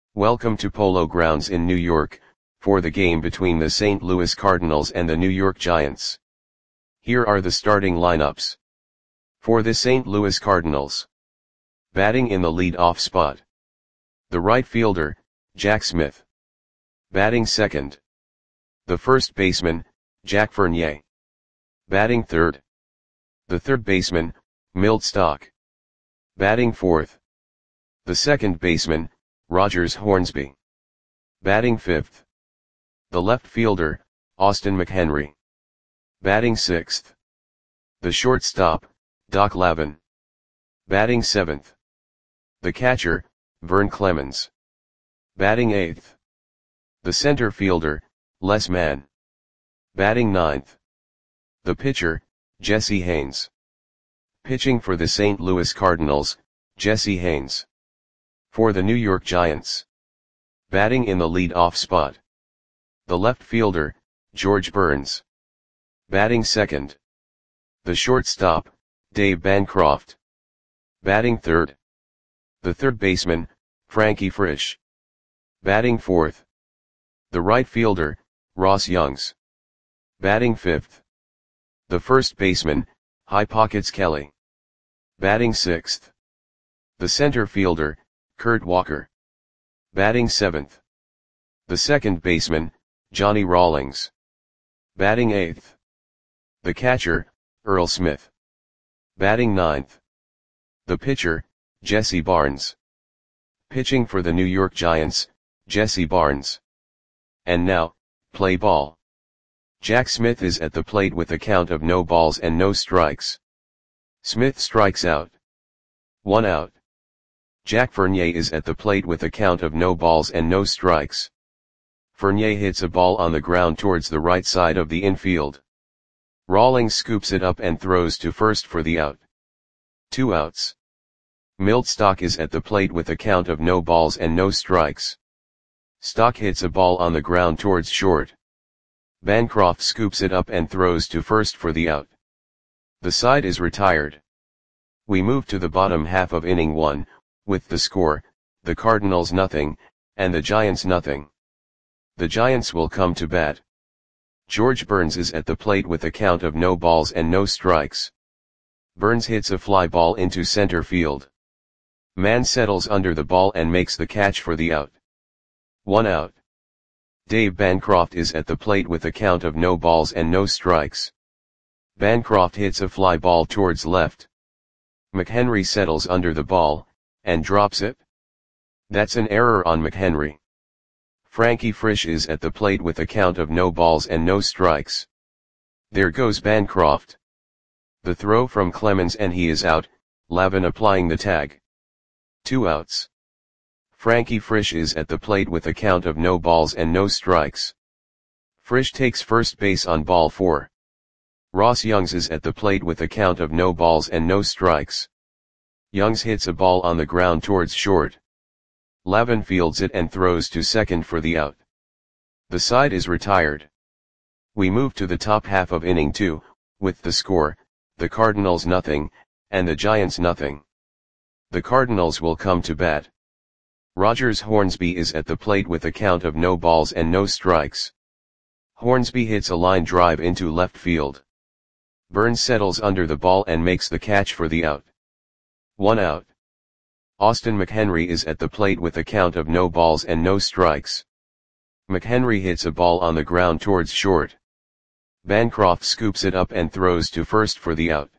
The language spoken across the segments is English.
Welcome to Polo Grounds in New York, for the game between the St. Louis Cardinals and the New York Giants. Here are the starting lineups. For the St. Louis Cardinals. Batting in the lead-off spot. The right fielder, Jack Smith. Batting second. The first baseman, Jack Fournier. Batting third. The third baseman, Milt Stock. Batting fourth. The second baseman, Rogers Hornsby. Batting fifth. The left fielder, Austin McHenry. Batting sixth. The shortstop, Doc Lavin. Batting seventh. The catcher, Vern Clemens. Batting eighth. The center fielder, Les Mann. Batting ninth. The pitcher, Jesse Haynes. Pitching for the St. Louis Cardinals, Jesse Haynes. For the New York Giants. Batting in the lead-off spot. The left fielder, George Burns. Batting second. The shortstop, Dave Bancroft. Batting third. The third baseman, Frankie Frisch. Batting fourth. The right fielder, Ross Youngs. Batting fifth. The first baseman, High Pockets Kelly. Batting sixth. The center fielder, Kurt Walker. Batting seventh. The second baseman, Johnny Rawlings. Batting eighth. The catcher, Earl Smith. Batting ninth. The pitcher, Jesse Barnes. Pitching for the New York Giants, Jesse Barnes. And now, play ball. Jack Smith is at the plate with a count of no balls and no strikes. Smith strikes out. 1 out. Jack Fournier is at the plate with a count of no balls and no strikes. Fournier hits a ball on the ground towards the right side of the infield. Rawlings scoops it up and throws to first for the out. 2 outs. Milt Stock is at the plate with a count of no balls and no strikes. Stock hits a ball on the ground towards short. Bancroft scoops it up and throws to first for the out. The side is retired. We move to the bottom half of inning 1, with the score, the Cardinals nothing, and the Giants nothing. The Giants will come to bat. George Burns is at the plate with a count of no balls and no strikes. Burns hits a fly ball into center field. Mann settles under the ball and makes the catch for the out. 1 out. Dave Bancroft is at the plate with a count of no balls and no strikes. Bancroft hits a fly ball towards left. McHenry settles under the ball, and drops it. That's an error on McHenry. Frankie Frisch is at the plate with a count of no balls and no strikes. There goes Bancroft. The throw from Clemens and he is out, Lavin applying the tag. 2 outs. Frankie Frisch is at the plate with a count of no balls and no strikes. Frisch takes first base on ball 4. Ross Youngs is at the plate with a count of no balls and no strikes. Youngs hits a ball on the ground towards short. Lavin fields it and throws to second for the out. The side is retired. We move to the top half of inning 2, with the score, the Cardinals nothing, and the Giants nothing. The Cardinals will come to bat. Rogers Hornsby is at the plate with a count of no balls and no strikes. Hornsby hits a line drive into left field. Burns settles under the ball and makes the catch for the out. 1 out. Austin McHenry is at the plate with a count of no balls and no strikes. McHenry hits a ball on the ground towards short. Bancroft scoops it up and throws to first for the out.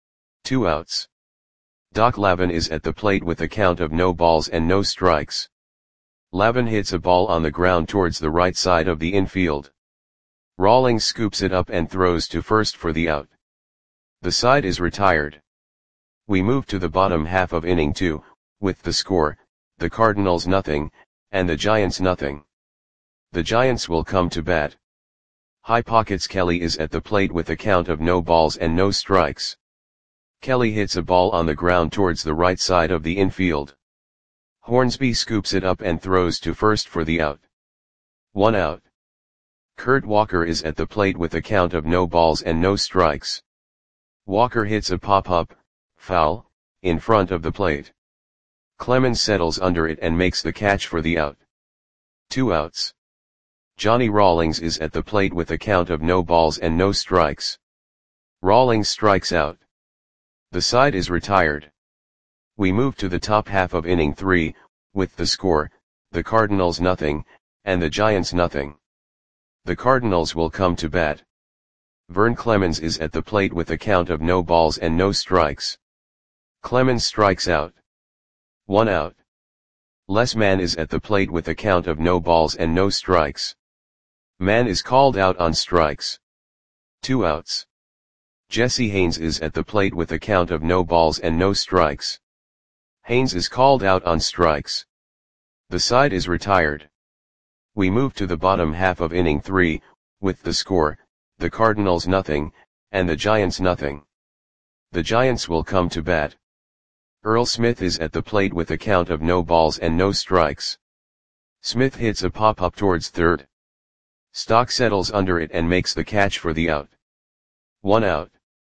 2 outs. Doc Lavin is at the plate with a count of no balls and no strikes. Lavin hits a ball on the ground towards the right side of the infield. Rawlings scoops it up and throws to first for the out. The side is retired. We move to the bottom half of inning 2, with the score, the Cardinals nothing, and the Giants nothing. The Giants will come to bat. High Pockets Kelly is at the plate with a count of no balls and no strikes. Kelly hits a ball on the ground towards the right side of the infield. Hornsby scoops it up and throws to first for the out. 1 out. Kurt Walker is at the plate with a count of no balls and no strikes. Walker hits a pop-up, foul, in front of the plate. Clemens settles under it and makes the catch for the out. 2 outs. Johnny Rawlings is at the plate with a count of no balls and no strikes. Rawlings strikes out. The side is retired. We move to the top half of inning 3, with the score, the Cardinals nothing, and the Giants nothing. The Cardinals will come to bat. Vern Clemens is at the plate with a count of no balls and no strikes. Clemens strikes out. 1 out. Les Mann is at the plate with a count of no balls and no strikes. Mann is called out on strikes. 2 outs. Jesse Haynes is at the plate with a count of no balls and no strikes. Haynes is called out on strikes. The side is retired. We move to the bottom half of inning 3, with the score, the Cardinals nothing, and the Giants nothing. The Giants will come to bat. Earl Smith is at the plate with a count of no balls and no strikes. Smith hits a pop-up towards third. Stock settles under it and makes the catch for the out. 1 out.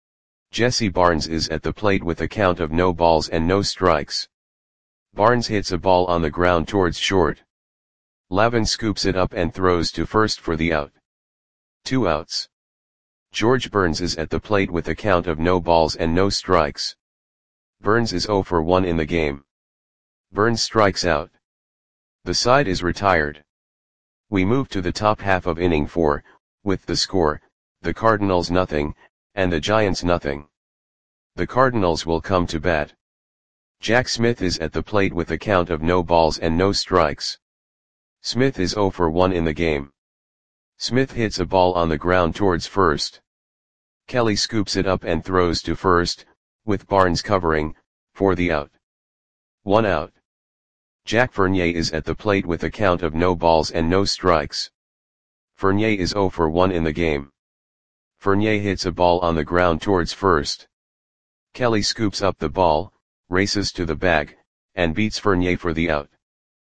Jesse Barnes is at the plate with a count of no balls and no strikes. Barnes hits a ball on the ground towards short. Lavin scoops it up and throws to first for the out. 2 outs. George Burns is at the plate with a count of no balls and no strikes. Burns is 0 for 1 in the game. Burns strikes out. The side is retired. We move to the top half of inning 4, with the score, the Cardinals nothing, and the Giants nothing. The Cardinals will come to bat. Jack Smith is at the plate with a count of no balls and no strikes. Smith is 0 for 1 in the game. Smith hits a ball on the ground towards first. Kelly scoops it up and throws to first, with Barnes covering, for the out. 1 out. Jack Fournier is at the plate with a count of no balls and no strikes. Fournier is 0 for 1 in the game. Fournier hits a ball on the ground towards first. Kelly scoops up the ball, races to the bag, and beats Fournier for the out.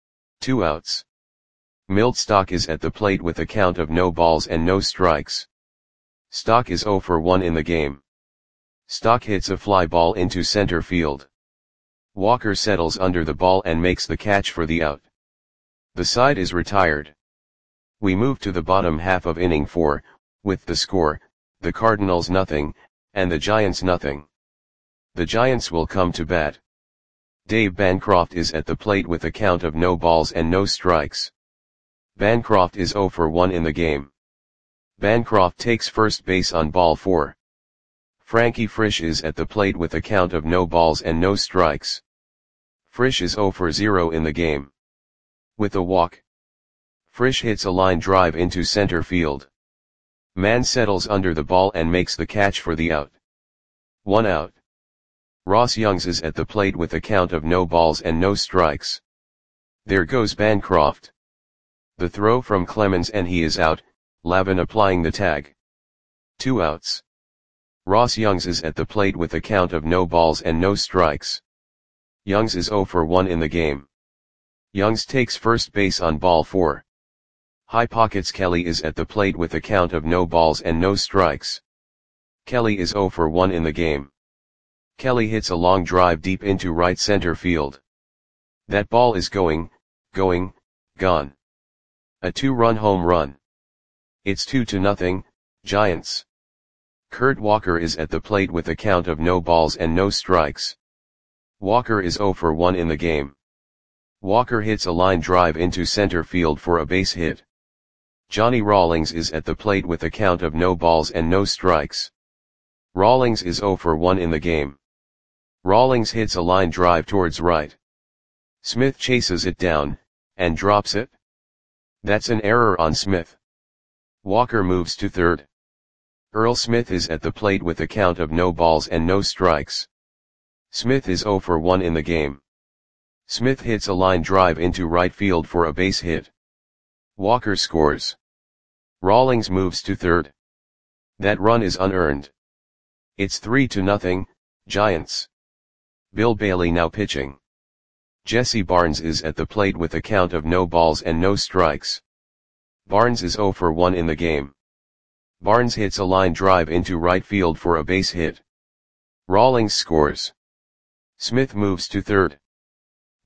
2 outs. Milt Stock is at the plate with a count of no balls and no strikes. Stock is 0 for 1 in the game. Stock hits a fly ball into center field. Walker settles under the ball and makes the catch for the out. The side is retired. We move to the bottom half of inning 4, with the score, the Cardinals nothing, and the Giants nothing. The Giants will come to bat. Dave Bancroft is at the plate with a count of no balls and no strikes. Bancroft is 0 for 1 in the game. Bancroft takes first base on ball 4. Frankie Frisch is at the plate with a count of no balls and no strikes. Frisch is 0 for 0 in the game. With a walk, Frisch hits a line drive into center field. Mann settles under the ball and makes the catch for the out. 1 out. Ross Youngs is at the plate with a count of no balls and no strikes. There goes Bancroft. The throw from Clemens and he is out, Lavin applying the tag. 2 outs. Ross Youngs is at the plate with a count of no balls and no strikes. Youngs is 0 for 1 in the game. Youngs takes first base on ball 4. High pockets Kelly is at the plate with a count of no balls and no strikes. Kelly is 0 for 1 in the game. Kelly hits a long drive deep into right center field. That ball is gone. A 2-run home run. It's 2-0, Giants. Kurt Walker is at the plate with a count of no balls and no strikes. Walker is 0 for 1 in the game. Walker hits a line drive into center field for a base hit. Johnny Rawlings is at the plate with a count of no balls and no strikes. Rawlings is 0 for 1 in the game. Rawlings hits a line drive towards right. Smith chases it down, and drops it. That's an error on Smith. Walker moves to third. Earl Smith is at the plate with a count of no balls and no strikes. Smith is 0 for 1 in the game. Smith hits a line drive into right field for a base hit. Walker scores. Rawlings moves to third. That run is unearned. It's 3-0, Giants. Bill Bailey now pitching. Jesse Barnes is at the plate with a count of no balls and no strikes. Barnes is 0 for 1 in the game. Barnes hits a line drive into right field for a base hit. Rawlings scores. Smith moves to third.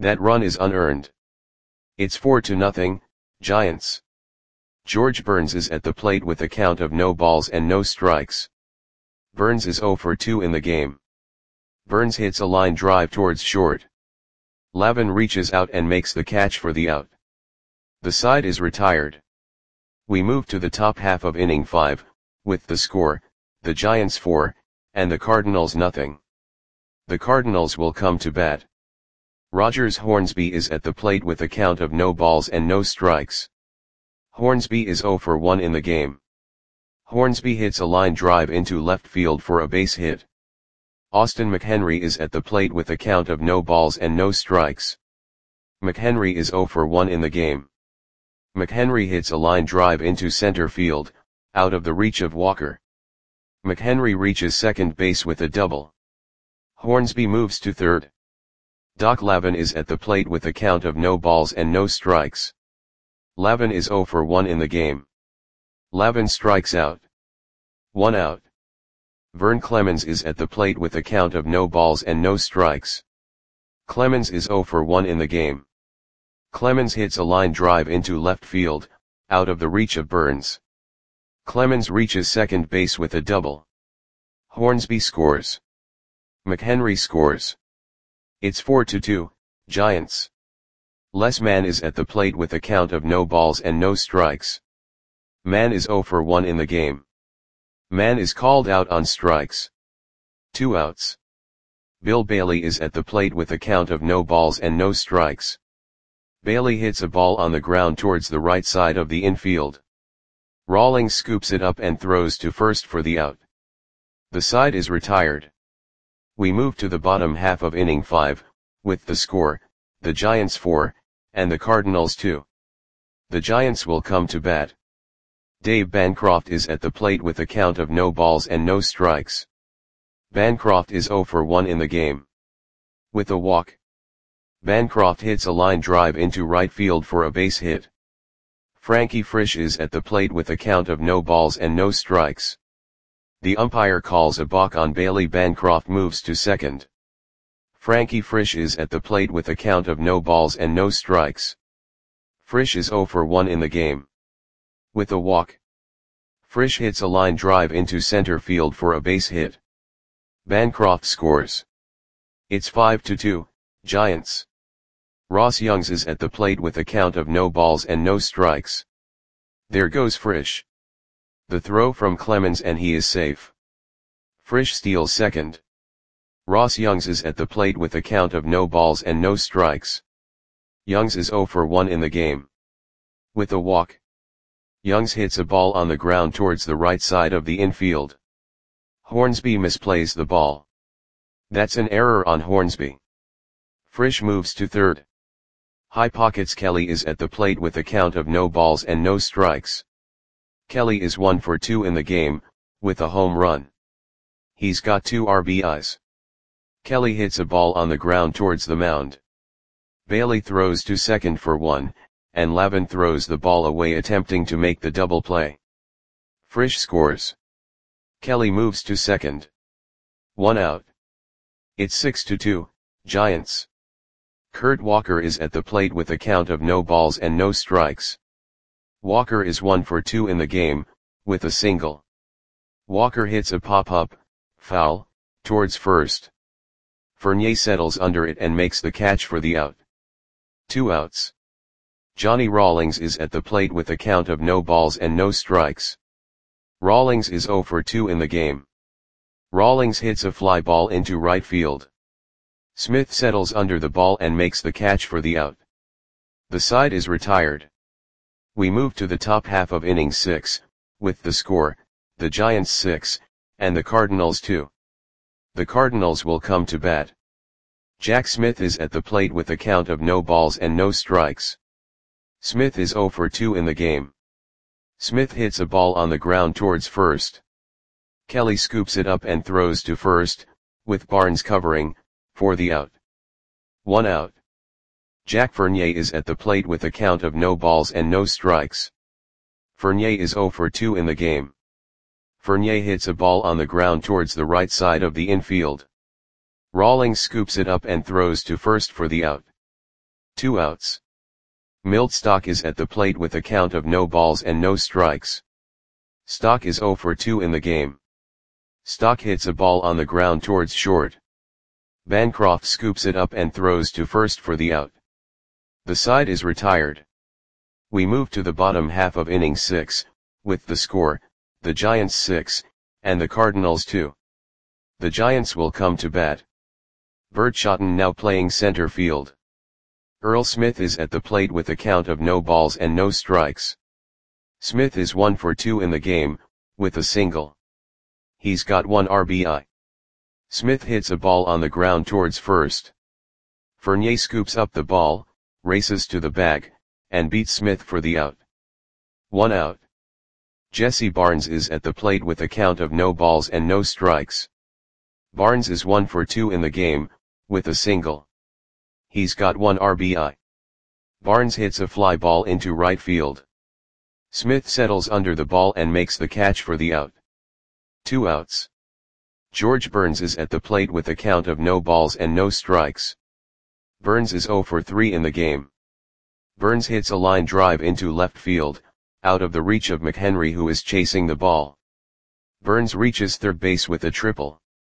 That run is unearned. It's 4-0, Giants. George Burns is at the plate with a count of no balls and no strikes. Burns is 0 for 2 in the game. Burns hits a line drive towards short. Lavin reaches out and makes the catch for the out. The side is retired. We move to the top half of inning 5, with the score, the Giants 4, and the Cardinals nothing. The Cardinals will come to bat. Rogers Hornsby is at the plate with a count of no balls and no strikes. Hornsby is 0 for 1 in the game. Hornsby hits a line drive into left field for a base hit. Austin McHenry is at the plate with a count of no balls and no strikes. McHenry is 0 for 1 in the game. McHenry hits a line drive into center field, out of the reach of Walker. McHenry reaches second base with a double. Hornsby moves to third. Doc Lavin is at the plate with a count of no balls and no strikes. Lavin is 0 for 1 in the game. Lavin strikes out. 1 out. Vern Clemens is at the plate with a count of no balls and no strikes. Clemens is 0 for 1 in the game. Clemens hits a line drive into left field, out of the reach of Burns. Clemens reaches second base with a double. Hornsby scores. McHenry scores. It's 4-2, Giants. Les Mann is at the plate with a count of no balls and no strikes. Mann is 0 for 1 in the game. Mann is called out on strikes. 2 outs. Bill Bailey is at the plate with a count of no balls and no strikes. Bailey hits a ball on the ground towards the right side of the infield. Rawlings scoops it up and throws to first for the out. The side is retired. We move to the bottom half of inning 5, with the score, the Giants 4, and the Cardinals 2. The Giants will come to bat. Dave Bancroft is at the plate with a count of no balls and no strikes. Bancroft is 0 for 1 in the game. With a walk. Bancroft hits a line drive into right field for a base hit. Frankie Frisch is at the plate with a count of no balls and no strikes. The umpire calls a balk on Bailey. Bancroft moves to second. Frankie Frisch is at the plate with a count of no balls and no strikes. Frisch is 0 for 1 in the game. With a walk. Frisch hits a line drive into center field for a base hit. Bancroft scores. It's 5-2, Giants. Ross Youngs is at the plate with a count of no balls and no strikes. There goes Frisch. The throw from Clemens and he is safe. Frisch steals second. Ross Youngs is at the plate with a count of no balls and no strikes. Youngs is 0 for 1 in the game. With a walk. Youngs hits a ball on the ground towards the right side of the infield. Hornsby misplays the ball. That's an error on Hornsby. Frisch moves to third. High Pockets Kelly is at the plate with a count of no balls and no strikes. Kelly is 1 for 2 in the game, with a home run. He's got 2 RBIs. Kelly hits a ball on the ground towards the mound. Bailey throws to second for 1, and Lavin throws the ball away attempting to make the double play. Frisch scores. Kelly moves to second. 1 out. It's 6-2, Giants. Kurt Walker is at the plate with a count of no balls and no strikes. Walker is 1 for 2 in the game, with a single. Walker hits a pop-up, foul, towards first. Fournier settles under it and makes the catch for the out. 2 outs. Johnny Rawlings is at the plate with a count of no balls and no strikes. Rawlings is 0 for 2 in the game. Rawlings hits a fly ball into right field. Smith settles under the ball and makes the catch for the out. The side is retired. We move to the top half of inning 6, with the score, the Giants 6, and the Cardinals 2. The Cardinals will come to bat. Jack Smith is at the plate with a count of no balls and no strikes. Smith is 0 for 2 in the game. Smith hits a ball on the ground towards first. Kelly scoops it up and throws to first, with Barnes covering, for the out. 1 out. Jack Fournier is at the plate with a count of no balls and no strikes. Fournier is 0 for 2 in the game. Fournier hits a ball on the ground towards the right side of the infield. Rawlings scoops it up and throws to first for the out. 2 outs. Milt Stock is at the plate with a count of no balls and no strikes. Stock is 0 for 2 in the game. Stock hits a ball on the ground towards short. Bancroft scoops it up and throws to first for the out. The side is retired. We move to the bottom half of inning 6, with the score, the Giants 6, and the Cardinals 2. The Giants will come to bat. Bert Shotton now playing center field. Earl Smith is at the plate with a count of no balls and no strikes. Smith is 1 for 2 in the game, with a single. He's got 1 RBI. Smith hits a ball on the ground towards first. Fournier scoops up the ball, races to the bag, and beats Smith for the out. 1 out. Jesse Barnes is at the plate with a count of no balls and no strikes. Barnes is 1 for 2 in the game, with a single. He's got 1 RBI. Barnes hits a fly ball into right field. Smith settles under the ball and makes the catch for the out. 2 outs. George Burns is at the plate with a count of no balls and no strikes. Burns is 0 for 3 in the game. Burns hits a line drive into left field, out of the reach of McHenry, who is chasing the ball. Burns reaches third base with a triple.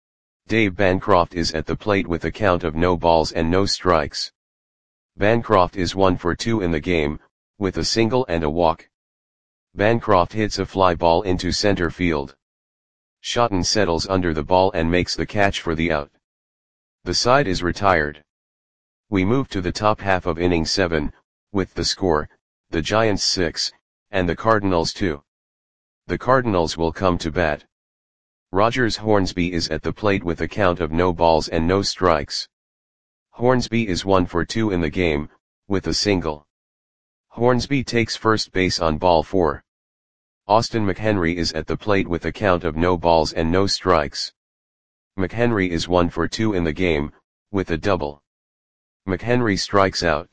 Dave Bancroft is at the plate with a count of no balls and no strikes. Bancroft is 1 for 2 in the game, with a single and a walk. Bancroft hits a fly ball into center field. Shotton settles under the ball and makes the catch for the out. The side is retired. We move to the top half of inning 7, with the score, the Giants 6, and the Cardinals 2. The Cardinals will come to bat. Rogers Hornsby is at the plate with a count of no balls and no strikes. Hornsby is 1 for 2 in the game, with a single. Hornsby takes first base on ball 4. Austin McHenry is at the plate with a count of no balls and no strikes. McHenry is 1 for 2 in the game, with a double. McHenry strikes out.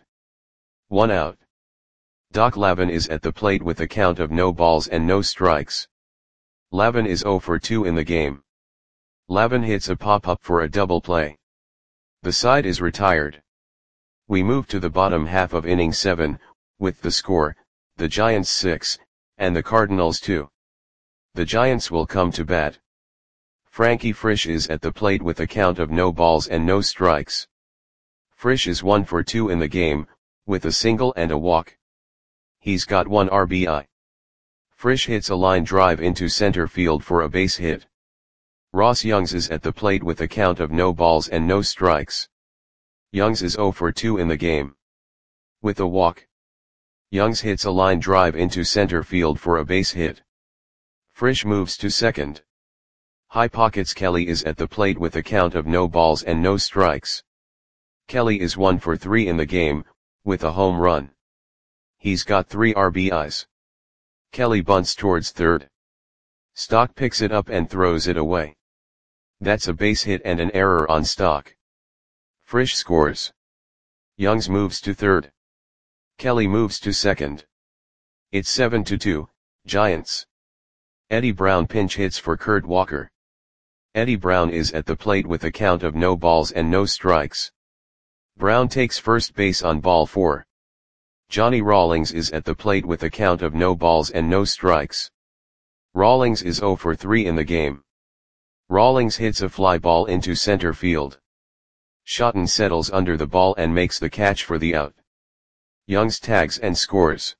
1 out. Doc Lavin is at the plate with a count of no balls and no strikes. Lavin is 0 for 2 in the game. Lavin hits a pop-up for a double play. The side is retired. We move to the bottom half of inning 7, with the score, the Giants 6, and the Cardinals 2. The Giants will come to bat. Frankie Frisch is at the plate with a count of no balls and no strikes. Frisch is 1 for 2 in the game, with a single and a walk. He's got 1 RBI. Frisch hits a line drive into center field for a base hit. Ross Youngs is at the plate with a count of no balls and no strikes. Youngs is 0 for 2 in the game. With a walk. Youngs hits a line drive into center field for a base hit. Frisch moves to second. High Pockets Kelly is at the plate with a count of no balls and no strikes. Kelly is 1 for 3 in the game, with a home run. He's got 3 RBIs. Kelly bunts towards third. Stock picks it up and throws it away. That's a base hit and an error on Stock. Frisch scores. Youngs moves to third. Kelly moves to second. It's 7-2, Giants. Eddie Brown pinch hits for Kurt Walker. Eddie Brown is at the plate with a count of no balls and no strikes. Brown takes first base on ball 4. Johnny Rawlings is at the plate with a count of no balls and no strikes. Rawlings is 0 for 3 in the game. Rawlings hits a fly ball into center field. Shotton settles under the ball and makes the catch for the out. Youngs tags and scores.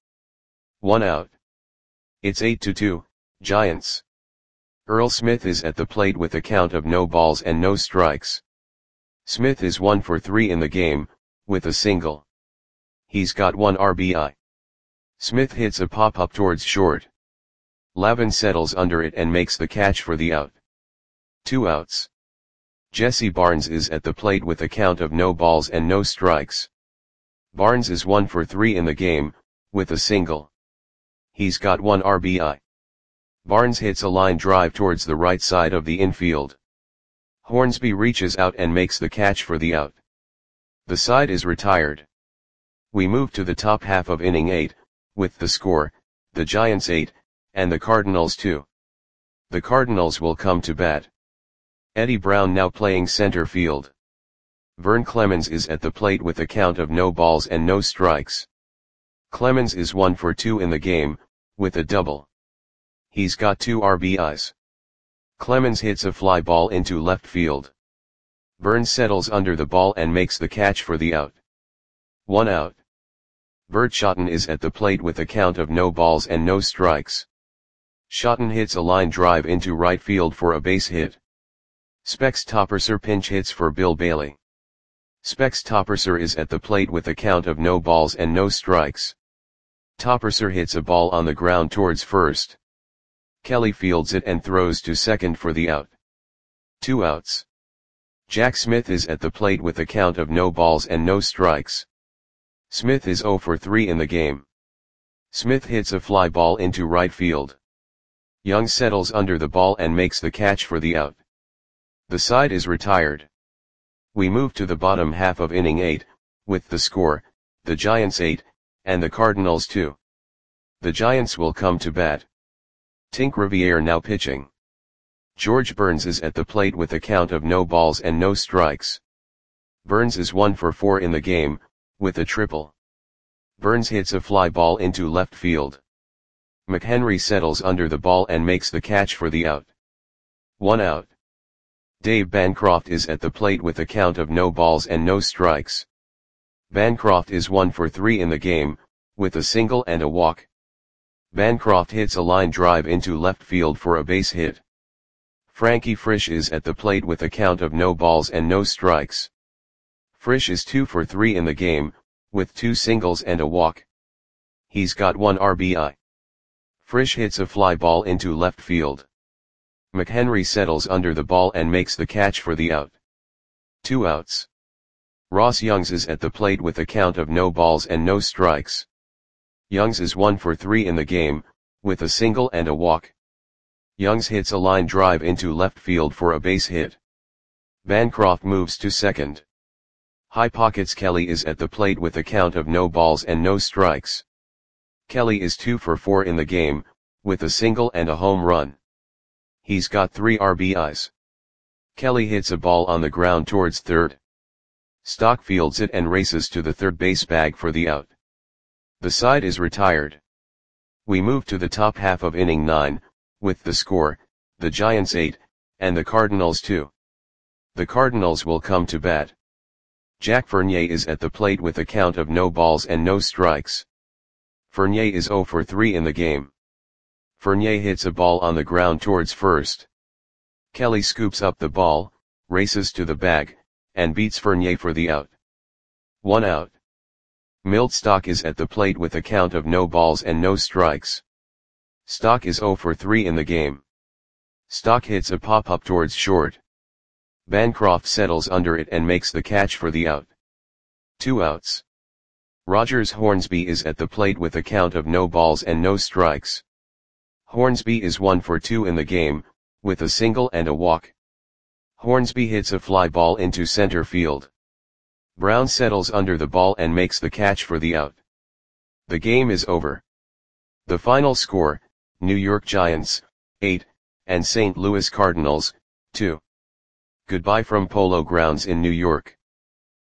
1 out. It's 8-2, Giants. Earl Smith is at the plate with a count of no balls and no strikes. Smith is 1 for 3 in the game, with a single. He's got 1 RBI. Smith hits a pop-up towards short. Lavin settles under it and makes the catch for the out. 2 outs. Jesse Barnes is at the plate with a count of no balls and no strikes. Barnes is 1 for 3 in the game, with a single. He's got 1 RBI. Barnes hits a line drive towards the right side of the infield. Hornsby reaches out and makes the catch for the out. The side is retired. We move to the top half of inning 8, with the score, the Giants 8, and the Cardinals 2. The Cardinals will come to bat. Eddie Brown now playing center field. Vern Clemens is at the plate with a count of no balls and no strikes. Clemens is 1 for 2 in the game, with a double. He's got 2 RBIs. Clemens hits a fly ball into left field. Vern settles under the ball and makes the catch for the out. 1 out. Bert Shotton is at the plate with a count of no balls and no strikes. Shotton hits a line drive into right field for a base hit. Specs Topperser pinch hits for Bill Bailey. Specs Topperser is at the plate with a count of no balls and no strikes. Topperser hits a ball on the ground towards first. Kelly fields it and throws to second for the out. 2 outs. Jack Smith is at the plate with a count of no balls and no strikes. Smith is 0 for 3 in the game. Smith hits a fly ball into right field. Young settles under the ball and makes the catch for the out. The side is retired. We move to the bottom half of inning 8, with the score, the Giants 8, and the Cardinals 2. The Giants will come to bat. Tink Riviere now pitching. George Burns is at the plate with a count of no balls and no strikes. Burns is 1 for 4 in the game, with a triple. Burns hits a fly ball into left field. McHenry settles under the ball and makes the catch for the out. 1 out. Dave Bancroft is at the plate with a count of no balls and no strikes. Bancroft is 1 for 3 in the game, with a single and a walk. Bancroft hits a line drive into left field for a base hit. Frankie Frisch is at the plate with a count of no balls and no strikes. Frisch is 2 for 3 in the game, with 2 singles and a walk. He's got 1 RBI. Frisch hits a fly ball into left field. McHenry settles under the ball and makes the catch for the out. 2 outs. Ross Youngs is at the plate with a count of no balls and no strikes. Youngs is 1 for 3 in the game, with a single and a walk. Youngs hits a line drive into left field for a base hit. Bancroft moves to second. High Pockets Kelly is at the plate with a count of no balls and no strikes. Kelly is 2 for 4 in the game, with a single and a home run. He's got 3 RBIs. Kelly hits a ball on the ground towards third. Stock fields it and races to the third base bag for the out. The side is retired. We move to the top half of inning 9, with the score, the Giants 8, and the Cardinals 2. The Cardinals will come to bat. Jack Fournier is at the plate with a count of no balls and no strikes. Fournier is 0 for 3 in the game. Fournier hits a ball on the ground towards first. Kelly scoops up the ball, races to the bag, and beats Fournier for the out. 1 out. Milt Stock is at the plate with a count of no balls and no strikes. Stock is 0 for 3 in the game. Stock hits a pop-up towards short. Bancroft settles under it and makes the catch for the out. 2 outs. Rogers Hornsby is at the plate with a count of no balls and no strikes. Hornsby is 1 for 2 in the game, with a single and a walk. Hornsby hits a fly ball into center field. Brown settles under the ball and makes the catch for the out. The game is over. The final score, New York Giants, 8, and St. Louis Cardinals, 2. Goodbye from Polo Grounds in New York.